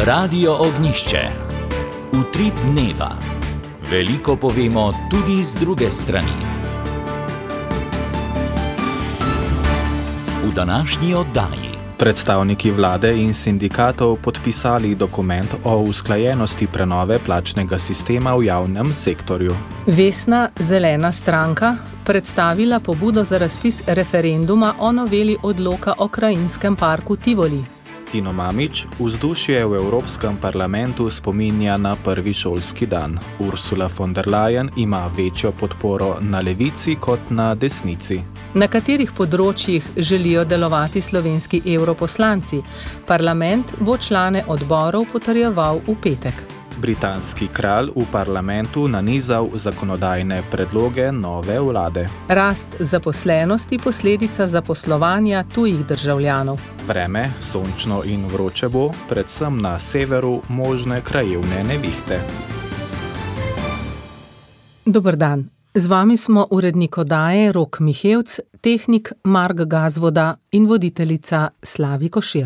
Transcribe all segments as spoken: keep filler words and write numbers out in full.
Radio Ognjišče. Utrip dneva. Veliko povemo tudi z druge strani. V današnji oddaji predstavniki vlade in sindikatov podpisali dokument o usklajenosti prenove plačnega sistema v javnem sektorju. Vesna zelena stranka predstavila pobudo za razpis referenduma o noveli odloka o krajinskem parku Tivoli. Tino Mamić vzdušje v Evropskem parlamentu spominja na prvi šolski dan. Ursula von der Leyen ima večjo podporo na levici kot na desnici. Na katerih področjih želijo delovati slovenski evroposlanci? Parlament bo člane odborov potrjeval v petek. Britanski kralj v parlamentu nanizal zakonodajne predloge nove vlade. Rast zaposlenosti posledica zaposlovanja tujih državljanov. Vreme, sončno in vroče bo, predvsem na severu možne krajevne nevihte. Dober dan. Z vami smo urednik oddaje Rok Mihevc, tehnik Mark Gazvoda in voditeljica Slavi Košir.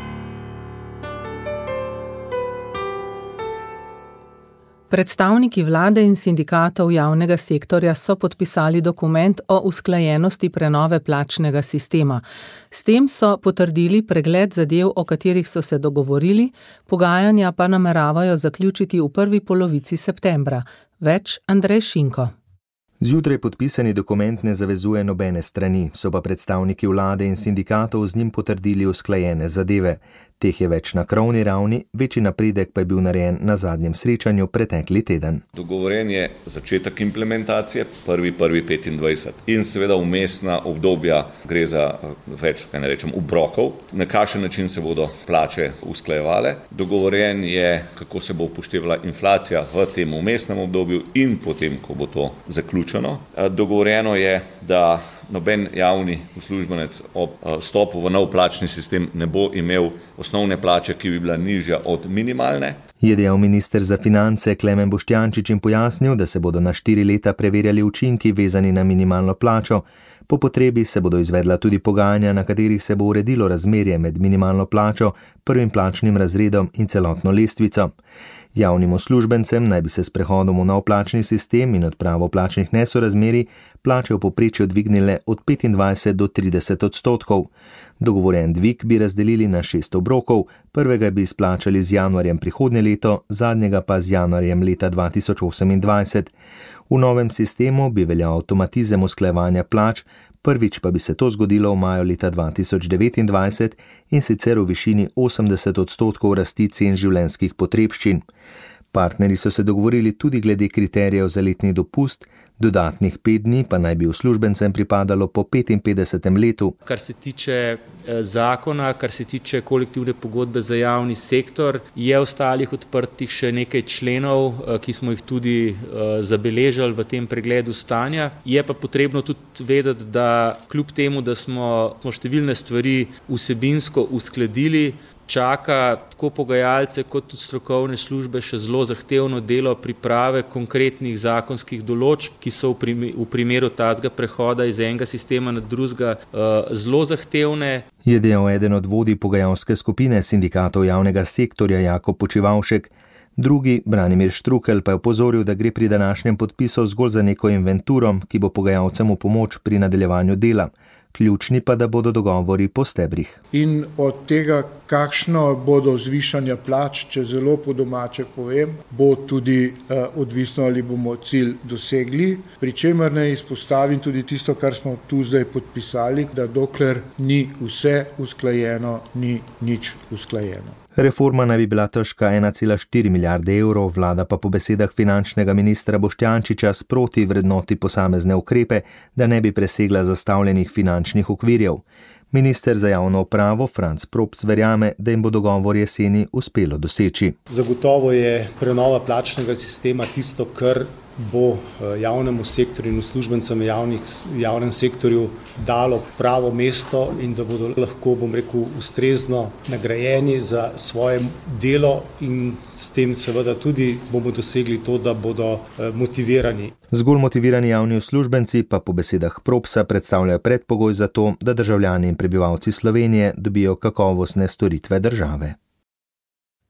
Predstavniki vlade in sindikatov javnega sektorja so podpisali dokument o usklajenosti prenove plačnega sistema. S tem so potrdili pregled zadev, o katerih so se dogovorili, pogajanja pa nameravajo zaključiti v prvi polovici septembra. Več Andrej Šinko. Zjutraj podpisani dokument ne zavezuje nobene strani, so pa predstavniki vlade in sindikatov z njim potrdili usklajene zadeve. Teh je več na krovni ravni, večji napredek pa je bil narejen na zadnjem srečanju pretekli teden. Dogovoren je začetek implementacije prvi prvi petindvajset in seveda vmesna obdobja gre za več, kaj ne rečem, obrokov, na kakšen način se bodo plače usklajevale. Dogovoren je, kako se bo upoštevala inflacija v tem vmesnem obdobju in potem, ko bo to zaključeno. Dogovoreno je, da noben javni uslužbenec ob vstopu v nov plačni sistem ne bo imel osnovne plače, ki bi bila nižja od minimalne. Je dejal minister za finance Klemen Boštjančič in pojasnil, da se bodo na štiri leta preverjali učinki vezani na minimalno plačo. Po potrebi se bodo izvedla tudi pogajanja, na katerih se bo uredilo razmerje med minimalno plačo, prvim plačnim razredom in celotno lestvico. Javnim uslužbencem naj bi se s prehodom v nov plačni sistem in odpravo plačnih nesorazmerij plače v povprečju dvignile od petindvajset do trideset odstotkov. Dogovoren dvig bi razdelili na šest obrokov, prvega bi izplačali z januarjem prihodnje leto, zadnjega pa z januarjem leta dva tisoč osemindvajset. V novem sistemu bi veljal avtomatizem usklajevanja plač, prvič pa bi se to zgodilo v maju leta dva tisoč devetindvajset in sicer v višini osemdeset odstotkov rasti cen življenjskih potrebščin. Partnerji so se dogovorili tudi glede kriterijev za letni dopust, dodatnih pet dni pa naj bi uslužbencem pripadalo po petinpetdesetem letu. Kar se tiče zakona, kar se tiče kolektivne pogodbe za javni sektor, je ostalih odprtih še nekaj členov, ki smo jih tudi zabeležili v tem pregledu stanja. Je pa potrebno tudi vedeti, da kljub temu, da smo, smo številne stvari vsebinsko uskladili, čaka tako pogajalce kot tudi strokovne službe še zelo zahtevno delo priprave konkretnih zakonskih določb, ki so v primeru tazga prehoda iz enega sistema na drugega zelo zahtevne. Je dejal eden od vodij pogajalske skupine sindikatov javnega sektorja Jakob Počivavšek. Drugi, Branimir Štrukelj, pa je opozoril, da gre pri današnjem podpisu zgolj za neko inventuro, ki bo pogajalcem v pomoč pri nadaljevanju dela. Ključni pa, da bodo dogovori po stebrih. In od tega, kakšno bodo zvišanja plač, če zelo po domače povem, bo tudi eh, odvisno, ali bomo cilj dosegli. Pri čemer ne izpostavim tudi tisto, kar smo tu zdaj podpisali, da dokler ni vse usklajeno, ni nič usklajeno. Reforma naj bi bila težka ena cela štiri milijarde evrov, vlada pa po besedah finančnega ministra Boštjančiča sproti vrednoti posamezne ukrepe, da ne bi presegla zastavljenih finančnih okvirjev. Minister za javno upravo Franc Props verjame, da jim bo dogovor jeseni uspelo doseči. Zagotovo je prenova plačnega sistema tisto, kar bo javnemu sektorju in uslužbencem v javnem sektorju dalo pravo mesto in da bodo lahko, bom rekel, ustrezno nagrajeni za svoje delo in s tem seveda tudi bomo dosegli to, da bodo motivirani. Zgolj motivirani javni uslužbenci pa po besedah Propsa predstavljajo predpogoj za to, da državljani in prebivalci Slovenije dobijo kakovostne storitve države.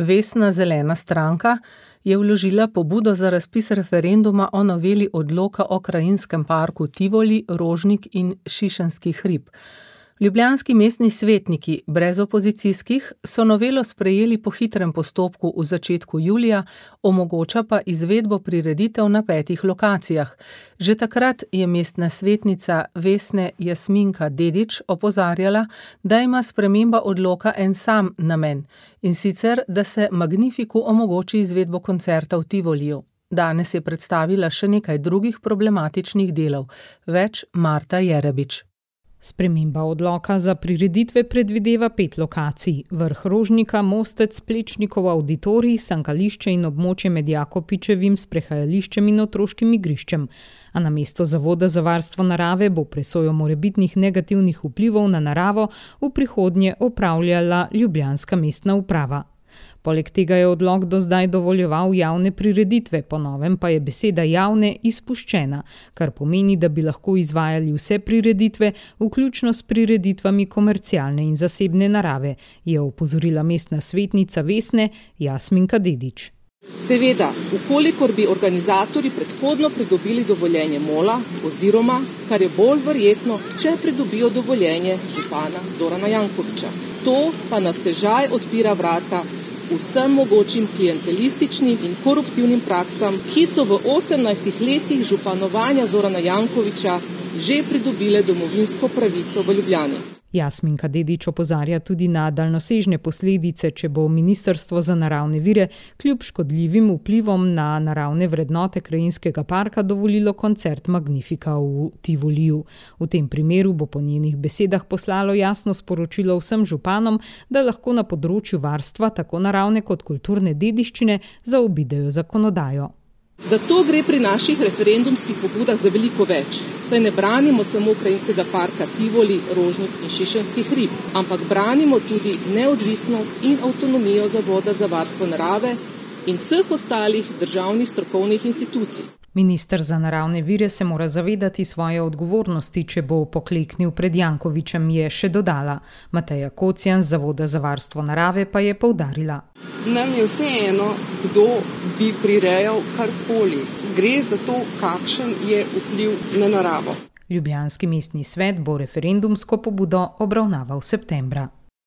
Vesna zelena stranka je vložila pobudo za razpis referenduma o noveli odloka o krajinskem parku Tivoli, Rožnik in Šišenski hrib. Ljubljanski mestni svetniki, brez opozicijskih, so novelo sprejeli po hitrem postopku v začetku julija, omogoča pa izvedbo prireditev na petih lokacijah. Že takrat je mestna svetnica Vesne Jasminka Dedič opozarjala, da ima sprememba odloka en sam namen, in sicer, da se Magnifiku omogoči izvedbo koncerta v Tivoliju. Danes je predstavila še nekaj drugih problematičnih delov. Več Marta Jerebič. Sprememba odloka za prireditve predvideva pet lokacij: vrh Rožnika, Mostec, Plečnikov avditorij, sankališče in območje med Jakopičevim sprehajališčem in otroškim igriščem. A namesto Zavoda za varstvo narave bo presojo morebitnih negativnih vplivov na naravo v prihodnje opravljala Ljubljanska mestna uprava. Poleg tega je odlok do zdaj dovoljeval javne prireditve, po novem pa je beseda javne izpuščena, kar pomeni, da bi lahko izvajali vse prireditve, vključno s prireditvami komercialne in zasebne narave, je opozorila mestna svetnica Vesne Jasminka Dedič. Seveda, ukolikor bi organizatorji predhodno pridobili dovoljenje mola oziroma, kar je bolj verjetno, če pridobijo dovoljenje župana Zorana Jankovića. To pa na stežaj odpira vrata vsem mogočim klientelističnim in koruptivnim praksam, ki so v osemnajstih letih županovanja Zorana Jankovića že pridobile domovinsko pravico v Ljubljani. Jasminka Dedič opozarja tudi na daljnosežne posledice, če bo Ministrstvo za naravne vire kljub škodljivim vplivom na naravne vrednote krajinskega parka dovolilo koncert Magnifika v Tivoliju. V tem primeru bo po njenih besedah poslalo jasno sporočilo vsem županom, da lahko na področju varstva tako naravne kot kulturne dediščine zaobidejo zakonodajo. Zato gre pri naših referendumskih pobudah za veliko več, saj ne branimo samo krajinskega parka Tivoli, Rožnik in Šišenski hrib, ampak branimo tudi neodvisnost in avtonomijo Zavoda za varstvo narave in vseh ostalih državnih strokovnih institucij. Minister za naravne vire se mora zavedati svoje odgovornosti, če bo pokleknil pred Jankovićem, je še dodala. Mateja Kocjan z Zavoda za varstvo narave pa je poudarila. Nam je vseeno, kdo bi prirejal karkoli. Gre za to, kakšen je vpliv na naravo. Ljubljanski mestni svet bo referendumsko pobudo obravnaval septembra.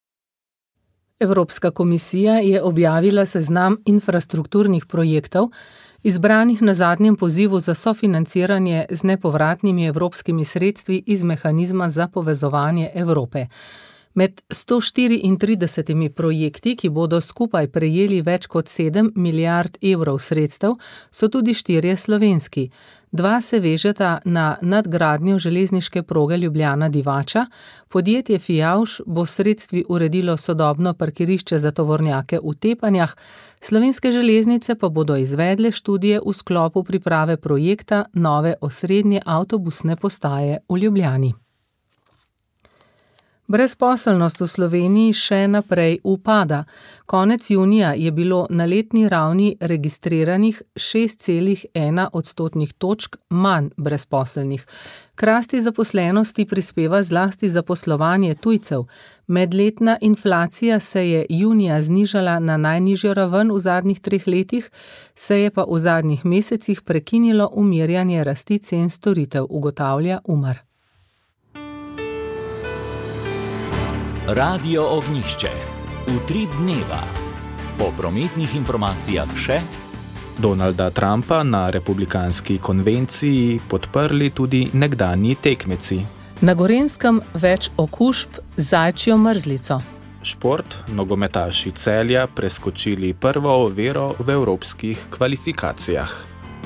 Evropska komisija je objavila seznam infrastrukturnih projektov, izbranih na zadnjem pozivu za sofinanciranje z nepovratnimi evropskimi sredstvi iz mehanizma za povezovanje Evrope. Med sto štiriintridesetimi projekti, ki bodo skupaj prejeli več kot sedem milijard evrov sredstev, so tudi štirje slovenski. Dva se vežeta na nadgradnjo železniške proge Ljubljana-Divača, podjetje Fijavž bo sredstvi uredilo sodobno parkirišče za tovornjake v Tepanjah, Slovenske železnice pa bodo izvedle študije v sklopu priprave projekta nove osrednje avtobusne postaje v Ljubljani. Brezposelnost v Sloveniji še naprej upada. Konec junija je bilo na letni ravni registriranih šest celih ena odstotnih točk manj brezposelnih. K rasti zaposlenosti prispeva zlasti zaposlovanje tujcev. Medletna inflacija se je junija znižala na najnižjo raven v zadnjih treh letih, se je pa v zadnjih mesecih prekinilo umirjanje rasti cen storitev, ugotavlja Umar. Radio Ognjišče. Utrip dneva. Po prometnih informacijah še Donalda Trumpa na republikanski konvenciji podprli tudi nekdanji tekmeci. Na Gorenjskem več okužb z zajčjo mrzlico. Šport, nogometaši Celja preskočili prvo oviro v evropskih kvalifikacijah.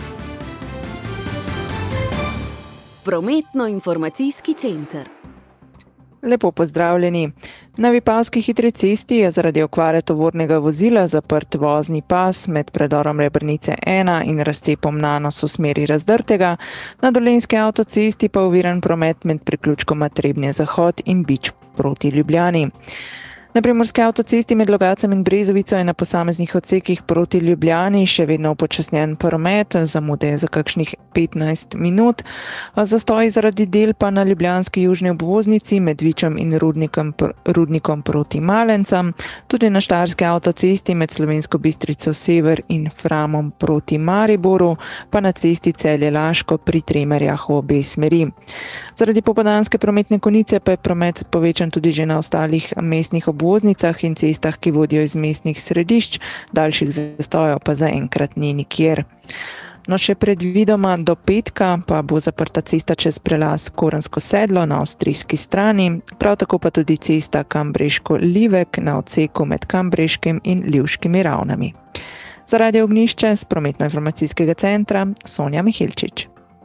Prometno-informacijski center. Lepo pozdravljeni. Na Vipavski hitri cesti je zaradi okvare tovornega vozila zaprt vozni pas med predorom Rebrnice ena in razcepom Nanos v smeri Razdrtega, na Dolenjski avtocesti pa oviran promet med priključkoma Trebnje Zahod in Bič proti Ljubljani. Na primorski avtocesti med Logatcem in Brezovico je na posameznih odsekih proti Ljubljani še vedno upočasnjen promet, zamude za kakšnih petnajst minut. Zastoji zaradi del pa na ljubljanski južni obvoznici med Vičem in Rudnikom, Rudnikom proti Malencam, tudi na štajerski avtocesti med Slovensko Bistrico Sever in Framom proti Mariboru, pa na cesti Celje-Laško pri Tremerjah v obe smeri. Zaradi popoldanske prometne konice pa je promet povečan tudi že na ostalih mestnih obvoznicah in cestah, ki vodijo iz mestnih središč, daljših zastojev pa zaenkrat ni nikjer. No, še predvidoma do petka pa bo zaprta cesta čez prelaz Korensko sedlo na avstrijski strani, prav tako pa tudi cesta Kambreško-Livek na odseku med Kambreškim in Livškimi ravnami. Za Radio Ognjišče s prometno-informacijskega centra Sonja Mihilčič.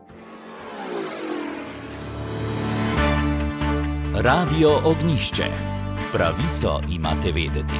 Radio Ognjišče. Pravico imate vedeti.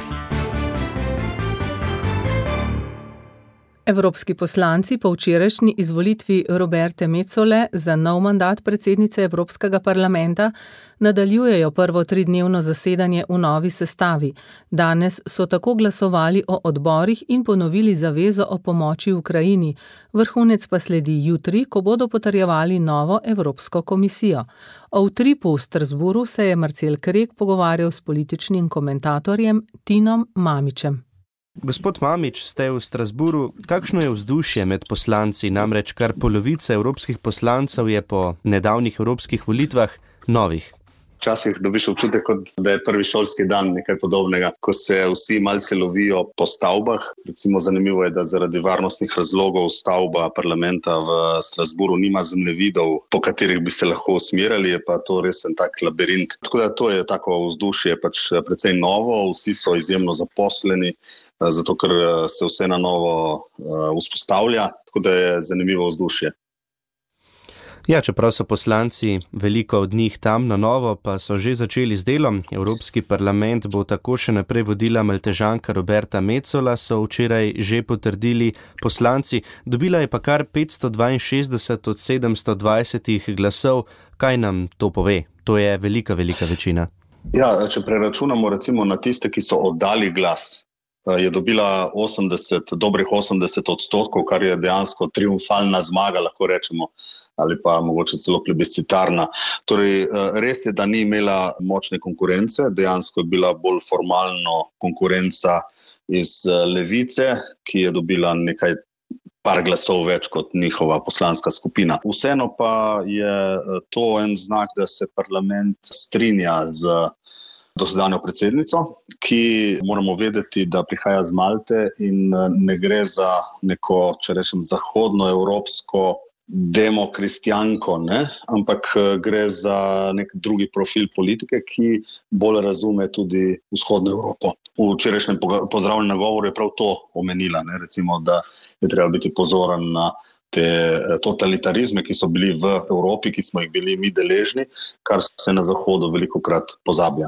Evropski poslanci po včerajšnji izvolitvi Roberte Metsole za nov mandat predsednice Evropskega parlamenta nadaljujejo prvo tridnevno zasedanje v novi sestavi. Danes so tako glasovali o odborih in ponovili zavezo o pomoči Ukrajini. Vrhunec pa sledi jutri, ko bodo potrjevali novo Evropsko komisijo. O utripu v Strasbourgu se je Marcel Krek pogovarjal s političnim komentatorjem Tinom Mamičem. Gospod Mamič, ste v Strasbourgu. Kakšno je vzdušje med poslanci? Namreč kar polovica evropskih poslancev je po nedavnih evropskih volitvah novih. Včasih dobiš občutek, kot da je prvi šolski dan, nekaj podobnega, ko se vsi malce lovijo po stavbah. Recimo zanimivo je, da zaradi varnostnih razlogov stavba parlamenta v Strasbourgu nima zemljevidov, po katerih bi se lahko usmerjali, je pa to res en tak labirint. Tako da to je tako vzdušje pač precej novo, vsi so izjemno zaposleni, zato ker se vse na novo vzpostavlja, tako da je zanimivo vzdušje. Ja, čeprav so poslanci, veliko od njih tam na novo, pa so že začeli z delom. Evropski parlament bo tako še naprej vodila Maltežanka Roberta Metsola, so včeraj že potrdili poslanci. Dobila je pa kar petsto dvainšestdeset od sedemsto dvajset glasov. Kaj nam to pove? To je velika, velika večina. Ja, če preračunamo recimo na tiste, ki so oddali glas, je dobila osemdeset, dobrih osemdeset odstotkov, kar je dejansko triumfalna zmaga, lahko rečemo, ali pa mogoče celo plebiscitarna. Torej, res je, da ni imela močne konkurence, dejansko je bila bolj formalno konkurenca iz Levice, ki je dobila nekaj par glasov več kot njihova poslanska skupina. Vseeno pa je to en znak, da se parlament strinja z dosedanjo predsednico, ki moramo vedeti, da prihaja z Malte in ne gre za neko, če rečem, zahodnoevropsko demokristjanko, ne? Ampak gre za nek drugi profil politike, ki bolj razume tudi vzhodno Evropo. V včerajšnjem pozdravljenem govoru je prav to omenila, ne? Recimo, da je treba biti pozoren na te totalitarizme, ki so bili v Evropi, ki smo jih bili mi deležni, kar se na Zahodu velikokrat pozablja.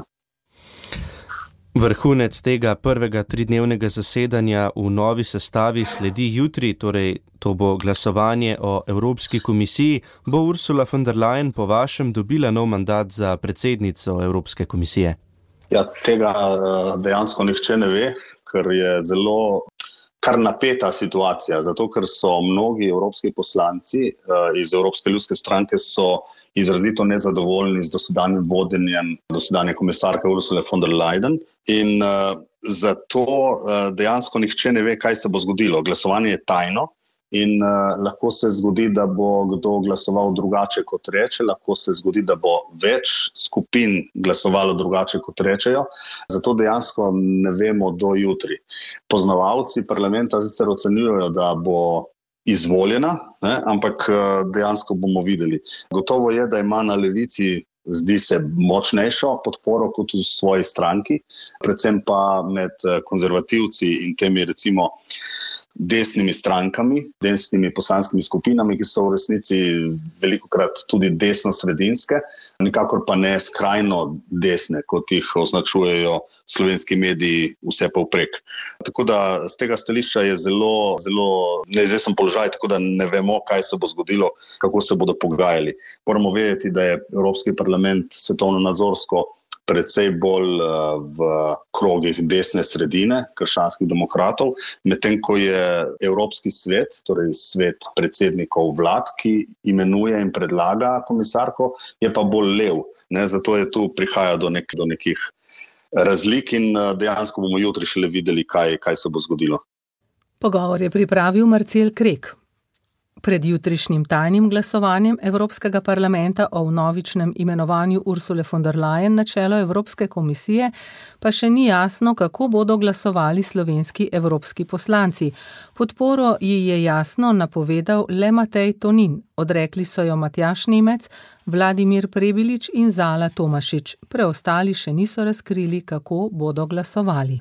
Vrhunec tega prvega tridnevnega zasedanja v novi sestavi sledi jutri, torej to bo glasovanje o Evropski komisiji. Bo Ursula von der Leyen po vašem dobila nov mandat za predsednico Evropske komisije? Ja, tega dejansko nihče ne ve, ker je zelo kar napeta situacija, zato ker so mnogi evropski poslanci iz Evropske ljudske stranke so izrazito nezadovoljni z dosedanjim vodenjem dosedanje komisarke Ursule von der Leyen in uh, zato uh, dejansko nihče ne ve, kaj se bo zgodilo. Glasovanje je tajno in uh, lahko se zgodi, da bo kdo glasoval drugače kot reče, lahko se zgodi, da bo več skupin glasovalo drugače kot rečejo, zato dejansko ne vemo do jutri. Poznavalci parlamenta sicer ocenjujejo, da bo izvoljena, ne, ampak dejansko bomo videli. Gotovo je, da ima na levici, zdi se, močnejšo podporo kot v svoji stranki, predvsem pa med konzervativci in temi recimo desnimi strankami, desnimi poslanskimi skupinami, ki so v resnici velikokrat tudi desno-sredinske, nikakor pa ne skrajno desne, kot jih označujejo slovenski mediji vse povprek. Tako da z tega stališča je zelo, zelo neizvesen položaj, tako da ne vemo, kaj se bo zgodilo, kako se bodo pogajali. Moramo vedeti, da je Evropski parlament svetovno nadzorsko predvsej bolj v krogih desne sredine, krščanskih demokratov, medtem ko je Evropski svet, torej svet predsednikov vlad, ki imenuje in predlaga komisarko, je pa bolj lev. Ne, zato je tu prihaja do, nek, do nekih razlik in dejansko bomo jutri šele videli, kaj, kaj se bo zgodilo. Pogovor je pripravil Marcel Krek. Pred jutrišnjim tajnim glasovanjem Evropskega parlamenta o vnovičnem imenovanju Ursule von der Leyen na čelo Evropske komisije pa še ni jasno, kako bodo glasovali slovenski evropski poslanci. Podporo ji je jasno napovedal le Matej Tonin, odrekli so jo Matjaž Nemec, Vladimir Prebilič in Zala Tomašič. Preostali še niso razkrili, kako bodo glasovali.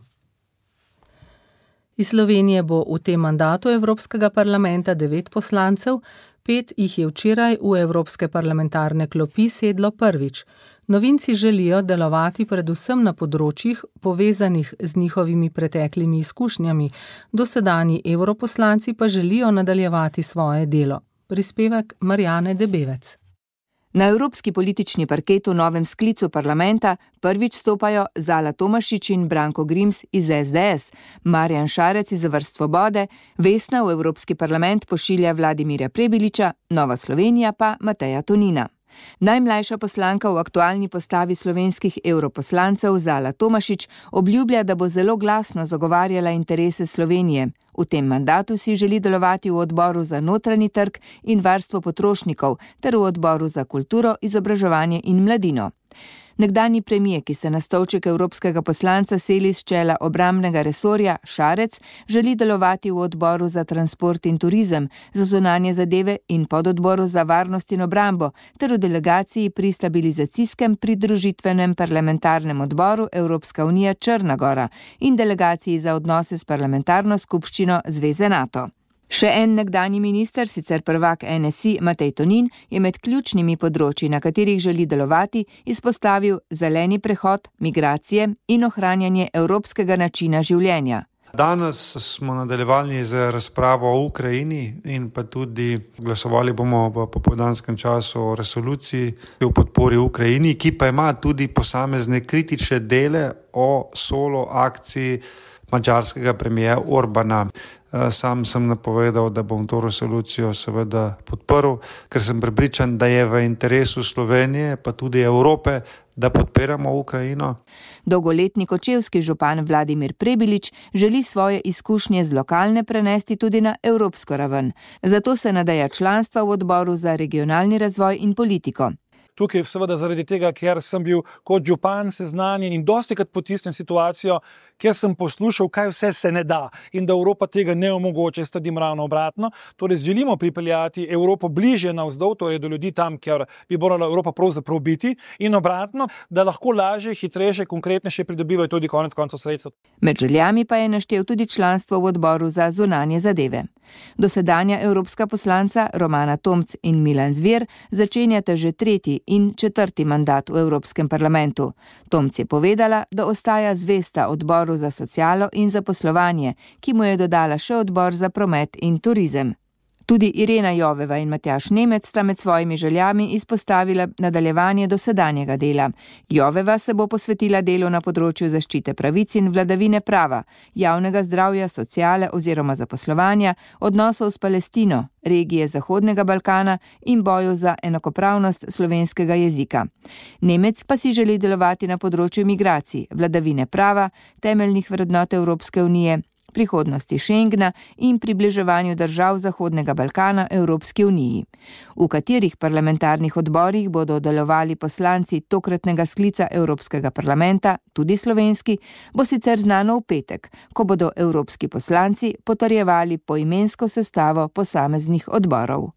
Iz Slovenije bo v tem mandatu Evropskega parlamenta devet poslancev, pet jih je včeraj v Evropske parlamentarne klopi sedlo prvič. Novinci želijo delovati predvsem na področjih, povezanih z njihovimi preteklimi izkušnjami, dosedanji evroposlanci pa želijo nadaljevati svoje delo. Prispevek Marjane Debevec. Na evropski politični parket v novem sklicu parlamenta prvič stopajo Zala Tomašič in Branko Grims iz es de es, Marjan Šarec iz vrst Svobode, Vesna v Evropski parlament pošilja Vladimirja Prebiliča, Nova Slovenija pa Mateja Tonina. Najmlajša poslanka v aktualni postavi slovenskih evroposlancev Zala Tomašič obljublja, da bo zelo glasno zagovarjala interese Slovenije. V tem mandatu si želi delovati v odboru za notranji trg in varstvo potrošnikov ter v odboru za kulturo, izobraževanje in mladino. Nekdanji premijer, ki se na stolček evropskega poslanca seli s čela obrambnega resorja, Šarec, želi delovati v odboru za transport in turizem, za zunanje zadeve in pododboru za varnost in obrambo, ter v delegaciji pri stabilizacijskem pridružitvenem parlamentarnem odboru Evropska unija Črna Gora in delegaciji za odnose s parlamentarno skupščino Zveze NATO. Še en nekdanji minister, sicer prvak en es i Matej Tonin, je med ključnimi področji, na katerih želi delovati, izpostavil zeleni prehod, migracije in ohranjanje evropskega načina življenja. Danes smo nadaljevali z razpravo o Ukrajini in pa tudi glasovali bomo v popoldanskem času o resoluciji o podpori Ukrajini, ki pa ima tudi posamezne kritične dele o solo akciji madžarskega premijera Orbana. Sam sem napovedal, da bom to resolucijo seveda podprl, ker sem prepričan, da je v interesu Slovenije, pa tudi Evrope, da podpiramo Ukrajino. Dolgoletni kočevski župan Vladimir Prebilič želi svoje izkušnje z lokalne prenesti tudi na evropsko raven. Zato se nadeja članstva v odboru za regionalni razvoj in politiko. Tukaj seveda zaradi tega, ker sem bil kot župan seznanjen in dostikrat potisnem situacijo, ker sem poslušal, kaj vse se ne da in da Evropa tega ne omogoča, jaz trdim ravno obratno. Torej želimo pripeljati Evropo bliže navzdol, torej do ljudi tam, kjer bi morala Evropa pravzaprav biti in obratno, da lahko lažje, hitrejše, konkretnejše pridobivajo tudi konec koncev sredstva. Med željami pa je naštel tudi članstvo v odboru za zunanje zadeve. Dosedanja evropska poslanca Romana Tomc in Milan Zver začenjata že tretji in četrti mandat v Evropskem parlamentu. Tomc je povedala, da ostaja zvesta odboru za socialo in zaposlovanje, ki mu je dodala še odbor za promet in turizem. Tudi Irena Joveva in Matjaž Nemec sta med svojimi željami izpostavila nadaljevanje dosedanjega dela. Joveva se bo posvetila delu na področju zaščite pravic in vladavine prava, javnega zdravja, sociale oziroma zaposlovanja, odnosov s Palestino, regije Zahodnega Balkana in boju za enakopravnost slovenskega jezika. Nemec pa si želi delovati na področju migracij, vladavine prava, temeljnih vrednot Evropske unije, prihodnosti Schengna in približevanju držav Zahodnega Balkana Evropski uniji. V katerih parlamentarnih odborih bodo delovali poslanci tokratnega sklica Evropskega parlamenta, tudi slovenski, bo sicer znano v petek, ko bodo evropski poslanci potrjevali poimensko sestavo posameznih odborov.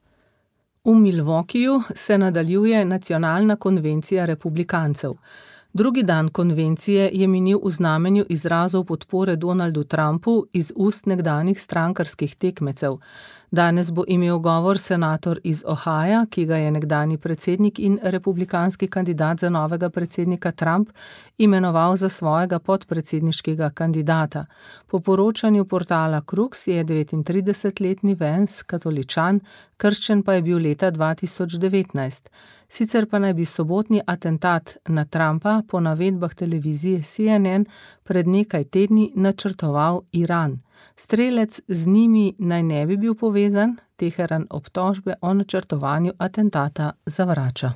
V Milwaukeeju se nadaljuje nacionalna konvencija republikancev. Drugi dan konvencije je minil v znamenju izrazov podpore Donaldu Trumpu iz ust nekdanjih strankarskih tekmecev. Danes bo imel govor senator iz Ohaja, ki ga je nekdanji predsednik in republikanski kandidat za novega predsednika Trump imenoval za svojega podpredsedniškega kandidata. Po poročanju portala Crux je devetintridesetletni Vance katoličan, krščen pa je bil leta dva tisoč devetnajst. Sicer pa naj bi sobotni atentat na Trumpa po navedbah televizije C N N pred nekaj tedni načrtoval Iran. Strelec z njimi naj ne bi bil povezan, Teheran obtožbe o načrtovanju atentata zavrača.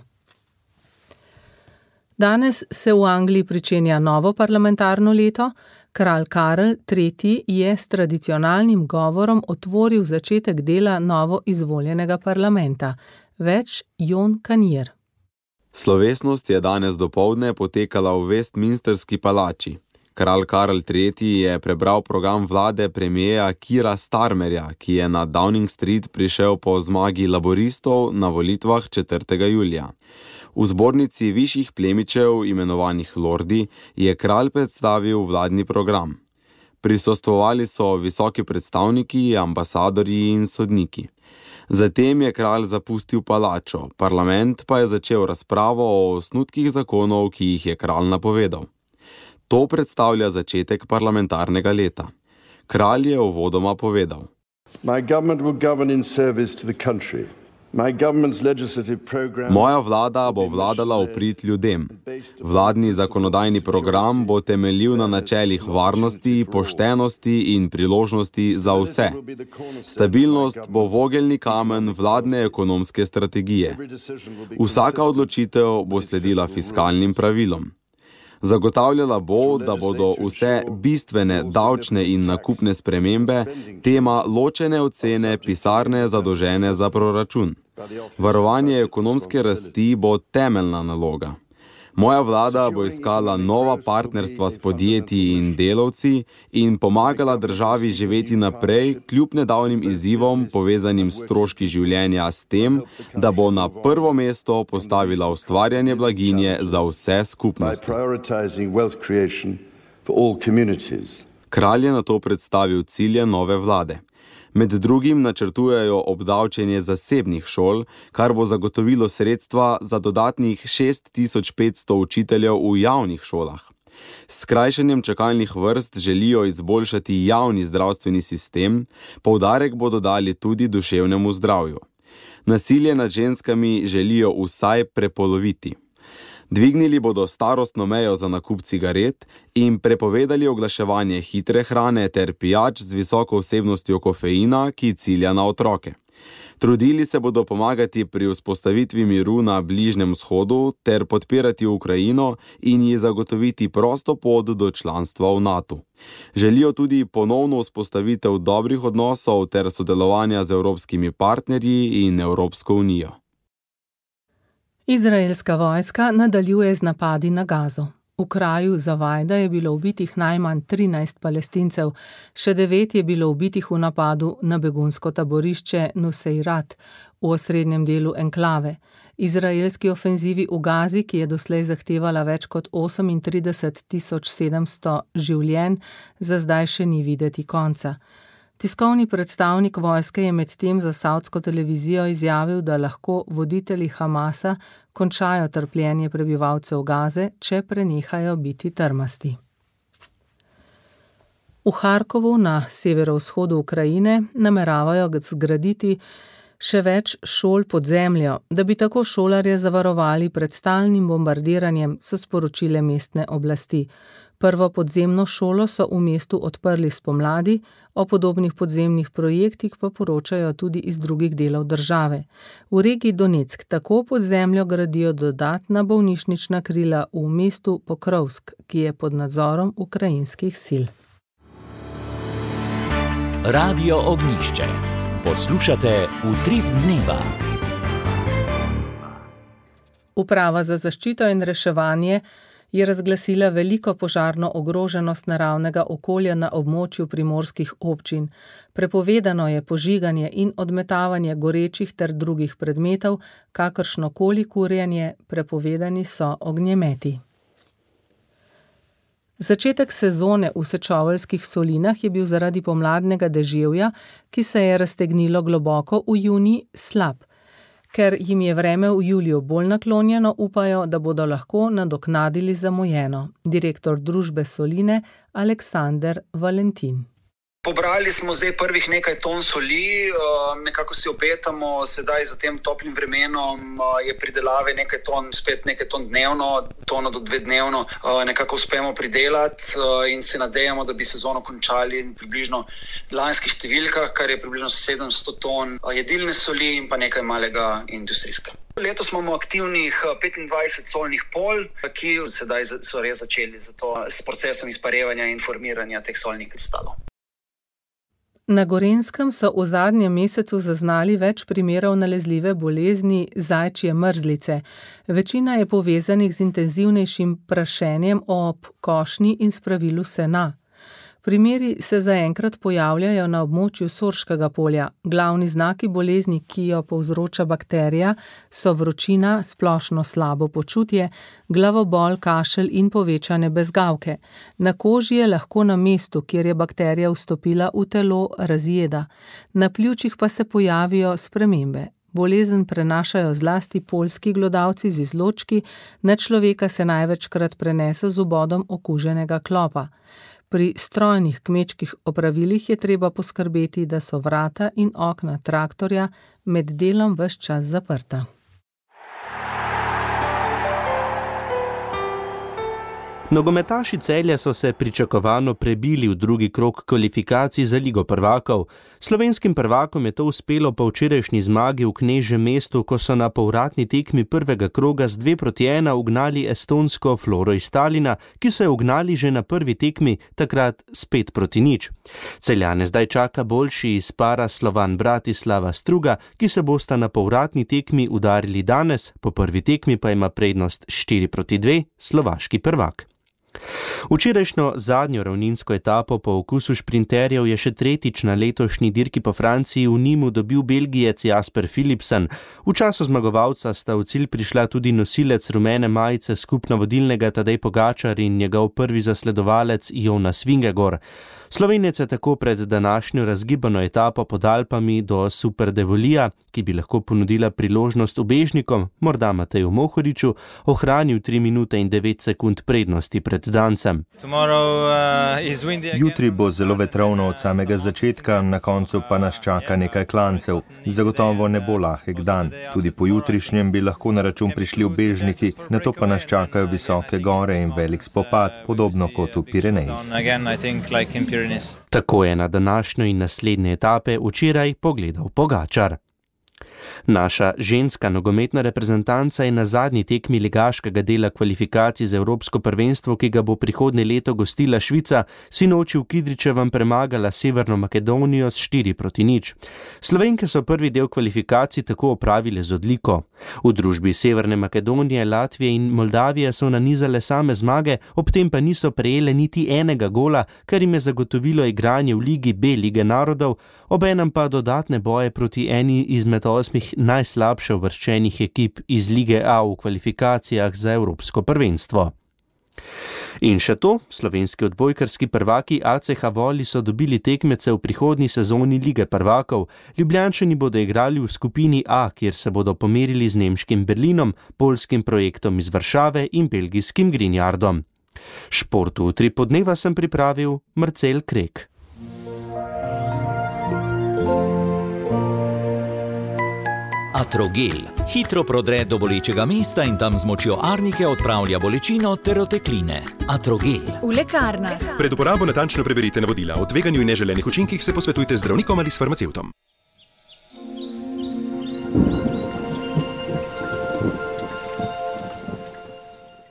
Danes se v Angliji pričenja novo parlamentarno leto. Kralj Karel tretji je s tradicionalnim govorom otvoril začetek dela novo izvoljenega parlamenta. Več Jon Kanjer. Slovesnost je danes dopoldne potekala v Westminsterski palači. Kralj Karel tretji je prebral program vlade premijeja Kira Starmerja, ki je na Downing Street prišel po zmagi laboristov na volitvah četrtega julija. V zbornici višjih plemičev, imenovanih lordi, je kralj predstavil vladni program. Prisostvovali so visoki predstavniki, ambasadorji in sodniki. Zatem je kralj zapustil palačo, parlament pa je začel razpravo o osnutkih zakonov, ki jih je kralj napovedal. To predstavlja začetek parlamentarnega leta. Kralj je uvodoma povedal: My government will govern in service to the country. Moja vlada bo vladala v prid ljudem. Vladni zakonodajni program bo temeljil na načelih varnosti, poštenosti in priložnosti za vse. Stabilnost bo vogelni kamen vladne ekonomske strategije. Vsaka odločitev bo sledila fiskalnim pravilom. Zagotavljala bo, da bodo vse bistvene davčne in nakupne spremembe tema ločene ocene pisarne zadolžene za proračun. Varovanje ekonomske rasti bo temeljna naloga. Moja vlada bo iskala nova partnerstva s podjetji in delavci in pomagala državi živeti naprej kljub nedavnim izzivom povezanim s stroški življenja s tem, da bo na prvo mesto postavila ustvarjanje blaginje za vse skupnosti. Kralj je nato predstavil cilje nove vlade. Med drugim načrtujejo obdavčenje zasebnih šol, kar bo zagotovilo sredstva za dodatnih šest tisoč petsto učiteljev v javnih šolah. S skrajšanjem čakalnih vrst želijo izboljšati javni zdravstveni sistem, poudarek bodo dali tudi duševnemu zdravju. Nasilje nad ženskami želijo vsaj prepoloviti. Dvignili bodo starostno mejo za nakup cigaret in prepovedali oglaševanje hitre hrane ter pijač z visoko vsebnostjo kofeina, ki cilja na otroke. Trudili se bodo pomagati pri vzpostavitvi miru na Bližnjem vzhodu ter podpirati Ukrajino in ji zagotoviti prosto pot do članstva v NATO. Želijo tudi ponovno vzpostavitev dobrih odnosov ter sodelovanja z evropskimi partnerji in Evropsko unijo. Izraelska vojska nadaljuje z napadi na Gazo. V kraju Zavajda je bilo ubitih najmanj trinajst Palestincev, še devet je bilo ubitih v napadu na begunsko taborišče Nuseirat v osrednjem delu enklave. Izraelski ofenzivi v Gazi, ki je doslej zahtevala več kot osemintrideset tisoč sedemsto življenj, za zdaj še ni videti konca. Tiskovni predstavnik vojske je medtem za savdsko televizijo izjavil, da lahko voditelji Hamasa končajo trpljenje prebivalcev Gaze, če prenehajo biti trmasti. V Harkovu na severovzhodu Ukrajine nameravajo zgraditi še več šol pod zemljo, da bi tako šolarje zavarovali pred stalnim bombardiranjem, so sporočile mestne oblasti. Prvo podzemno šolo so v mestu odprli spomladi, o podobnih podzemnih projektih pa poročajo tudi iz drugih delov države. V regiji Donetsk tako pod zemljo gradijo dodatna bolnišnična krila v mestu Pokrovsk, ki je pod nadzorom ukrajinskih sil. Radio Ognjišče. Poslušate Utrip dneva. Uprava za zaščito in reševanje je razglasila veliko požarno ogroženost naravnega okolja na območju primorskih občin. Prepovedano je požiganje in odmetavanje gorečih ter drugih predmetov, kakršnokoli kurjenje, prepovedani so ognjemeti. Začetek sezone v Sečoveljskih solinah je bil zaradi pomladnega deževja, ki se je raztegnilo globoko v junij, slab. Ker jim je vreme v juliju bolj naklonjeno, upajo, da bodo lahko nadoknadili zamujeno. Direktor družbe Soline Aleksander Valentin. Pobrali smo zdaj prvih nekaj ton soli, nekako si obetamo, sedaj za tem toplim vremenom je pridelave nekaj ton, spet nekaj ton dnevno, tono do dve dnevno, nekako uspemo pridelati in se nadejamo, da bi sezono končali približno lanskih številkah, kar je približno sedemsto ton jedilne soli in pa nekaj malega industrijska. Letos imamo aktivnih petindvajset solnih pol, ki sedaj so res začeli za to s procesom izparevanja in formiranja teh solnih kristalov. Na Gorenjskem so v zadnjem mesecu zaznali več primerov nalezljive bolezni zajčje mrzlice. Večina je povezanih z intenzivnejšim prašenjem ob košnji in spravilu sena. Primeri se zaenkrat pojavljajo na območju Sorškega polja. Glavni znaki bolezni, ki jo povzroča bakterija, so vročina, splošno slabo počutje, glavobol, kašelj in povečane bezgavke. Na koži je lahko na mestu, kjer je bakterija vstopila v telo, razjeda. Na pljučih pa se pojavijo spremembe. Bolezen prenašajo zlasti poljski glodavci z izločki, na človeka se največkrat prenese z vbodom okuženega klopa. Pri strojnih kmečkih opravilih je treba poskrbeti, da so vrata in okna traktorja med delom ves čas zaprta. Nogometaši Celja so se pričakovano prebili v drugi krog kvalifikacij za Ligo prvakov. Slovenskim prvakom je to uspelo po včerajšnji zmagi v Knežjem mestu, ko so na povratni tekmi prvega kroga z dve proti ena ugnali estonsko Floro iz Talina, ki so jo ugnali že na prvi tekmi, takrat spet proti nič. Celjane zdaj čaka boljši iz para Slovan Bratislava Struga, ki se bosta na povratni tekmi udarili danes, po prvi tekmi pa ima prednost štiri proti dve slovaški prvak. Včerajšnjo zadnjo ravninsko etapo po okusu šprinterjev je še tretjič na letošnji dirki po Franciji v Nimu dobil Belgijec Jasper Philipsen. V času zmagovalca sta v cilj prišla tudi nosilec rumene majice skupno vodilnega Tadej Pogačar in njegov prvi zasledovalec Jonas Vingegaard. Slovenec je tako pred današnjo razgibano etapo pod Alpami do Superdevolija, ki bi lahko ponudila priložnost ubežnikom, morda Mateju Mohoriču, ohranil tri minute in devet sekund prednosti pred dancem. Jutri bo zelo vetrovno od samega začetka, na koncu pa nas čaka nekaj klancev. Zagotovo ne bo lahek dan. Tudi po jutrišnjem bi lahko na račun prišli ubežniki, nato pa nas čakajo visoke gore in velik spopad, podobno kot v Pirenejih. Tako je na današnjo in naslednje etape včeraj pogledal Pogačar. Naša ženska nogometna reprezentanca je na zadnji tekmi ligaškega dela kvalifikacij za Evropsko prvenstvo, ki ga bo prihodnje leto gostila Švica, sinoči v Kidričevem premagala Severno Makedonijo s štiri proti nič. Slovenke so prvi del kvalifikacij tako opravile z odliko. V družbi Severne Makedonije, Latvije in Moldavije so nanizale same zmage, ob tem pa niso prejele niti enega gola, kar jim je zagotovilo igranje v Ligi B Lige narodov, obenem pa dodatne boje proti eni izmed osmih najslabše uvrščenih ekip iz Lige A v kvalifikacijah za Evropsko prvenstvo. In še to, slovenski odbojkarski prvaki A C H Voli so dobili tekmece v prihodnji sezoni Lige prvakov. Ljubljančani bodo igrali v skupini A, kjer se bodo pomerili z nemškim Berlinom, poljskim projektom iz Varšave in belgijskim Grinjardom. Športu v tri podneva sem pripravil Marcel Krek. Atrogel hitro prodre do bolečega mesta in tam z močjo arnike odpravlja bolečino ter otekline. Atrogel. V lekarnah. Pred uporabo natančno preberite navodila. O tveganju in neželenih učinkih se posvetujte z zdravnikom ali s farmacevtom.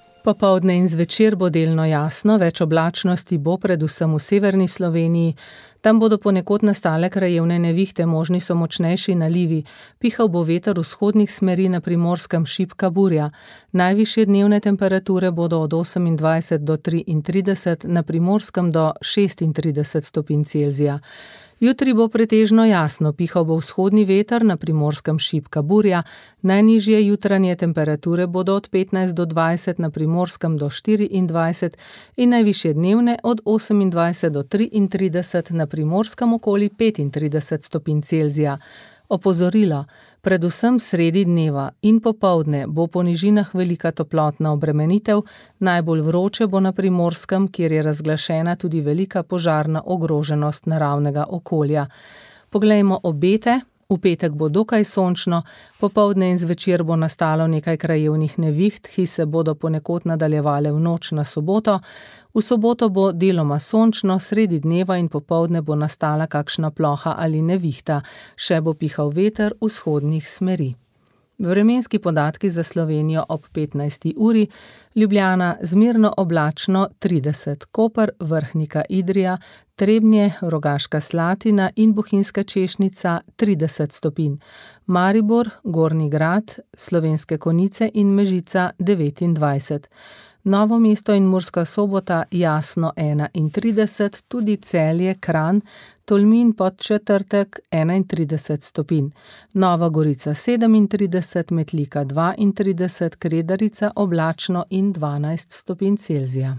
Popoldne in zvečer bo delno jasno, več oblačnosti bo predvsem v severni Sloveniji, Tam bodo ponekod nastale krajevne nevihte, možni so močnejši nalivi, pihal bo veter vzhodnih smeri, na Primorskem šibka burja. Najvišje dnevne temperature bodo od osemindvajset do triintrideset, na Primorskem do šestintrideset stopinj Celzija. Jutri bo pretežno jasno, pihal bo vzhodni veter, na Primorskem šibka burja, najnižje jutranje temperature bodo od petnajst do dvajset, na Primorskem do štiriindvajset in najvišje dnevne od osemindvajset do triintrideset, na Primorskem okoli petintrideset stopinj Celzija. Opozorilo, predvsem sredi dneva in popoldne bo po nižinah velika toplotna obremenitev, najbolj vroče bo na Primorskem, kjer je razglašena tudi velika požarna ogroženost naravnega okolja. Poglejmo obete. V petek bo dokaj sončno, popoldne in zvečer bo nastalo nekaj krajevnih neviht, ki se bodo ponekod nadaljevale v noč na soboto. V soboto bo deloma sončno, sredi dneva in popoldne bo nastala kakšna ploha ali nevihta, še bo pihal veter vzhodnih smeri. Vremenski podatki za Slovenijo ob petnajsti uri, Ljubljana zmerno oblačno trideset, Koper, Vrhnika, Idrija, Trebnje, Rogaška Slatina in Bohinjska Češnica trideset stopinj, Maribor, Gornji Grad, Slovenske Konjice in Mežica devetindvajset. Novo mesto in Murska Sobota jasno enaintrideset, tudi Celje, Kranj, Tolmin, Podčetrtek enaintrideset stopinj, Nova Gorica sedemintrideset, Metlika dvaintrideset, Kredarica oblačno in dvanajst stopinj Celzija.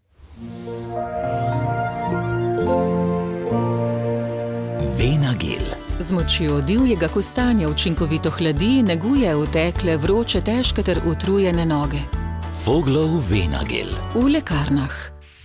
Venagel. Z močjo divjega kostanja učinkovito hladi, neguje utekle, vroče, težke ter utrujene noge. Voglov Venagel. V lekarnah.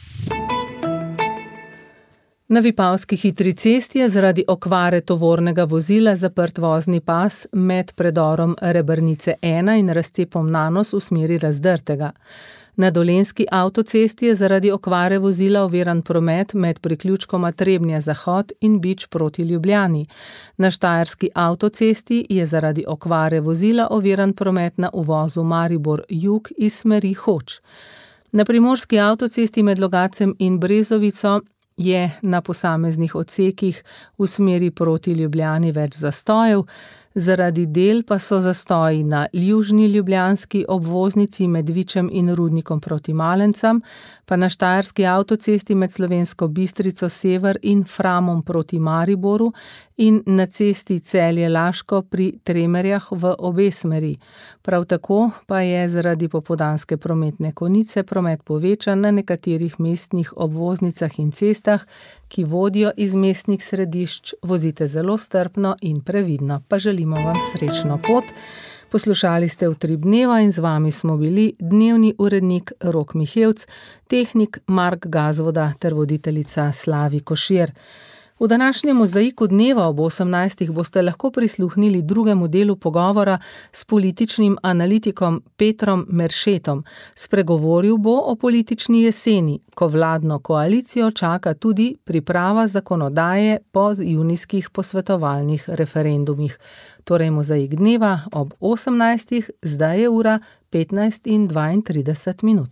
Na Vipavski hitri cesti je zaradi okvare tovornega vozila zaprt vozni pas med predorom Rebrnice ena in razcepom Nanos v smeri Razdrtega. Na Dolenjski avtocesti je zaradi okvare vozila oviran promet med priključkoma Trebnje-Zahod in Bič proti Ljubljani. Na Štajerski avtocesti je zaradi okvare vozila oviran promet na uvozu Maribor-Jug iz smeri Hoč. Na Primorski avtocesti med Logacem in Brezovico je na posameznih odsekih v smeri proti Ljubljani več zastojev, zaradi del pa so zastoji na južni ljubljanski obvoznici med Vičem in Rudnikom proti Malencam, pa na Štajerski avtocesti med Slovensko Bistrico sever in Framom proti Mariboru in na cesti Celje-Laško pri Tremerjah v obe smeri. Prav tako pa je zaradi popoldanske prometne konice promet povečan na nekaterih mestnih obvoznicah in cestah, ki vodijo iz mestnih središč. Vozite zelo strpno in previdno, pa želimo vam srečno pot. Poslušali ste Utrip dneva in z vami smo bili dnevni urednik Rok Mihevc, tehnik Mark Gazvoda ter voditeljica Slavi Košir. V današnjem mozaiku dneva ob osemnajstih boste lahko prisluhnili drugemu delu pogovora s političnim analitikom Petrom Meršetom. Spregovoril bo o politični jeseni, ko vladno koalicijo čaka tudi priprava zakonodaje po junijskih posvetovalnih referendumih. Torej mozaik dneva ob osemnajstih, zdaj je ura petnajst in dvaintrideset minut.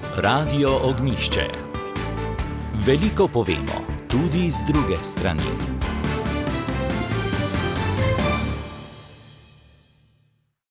Radio Ognjišče. Veliko povemo, tudi z druge strani.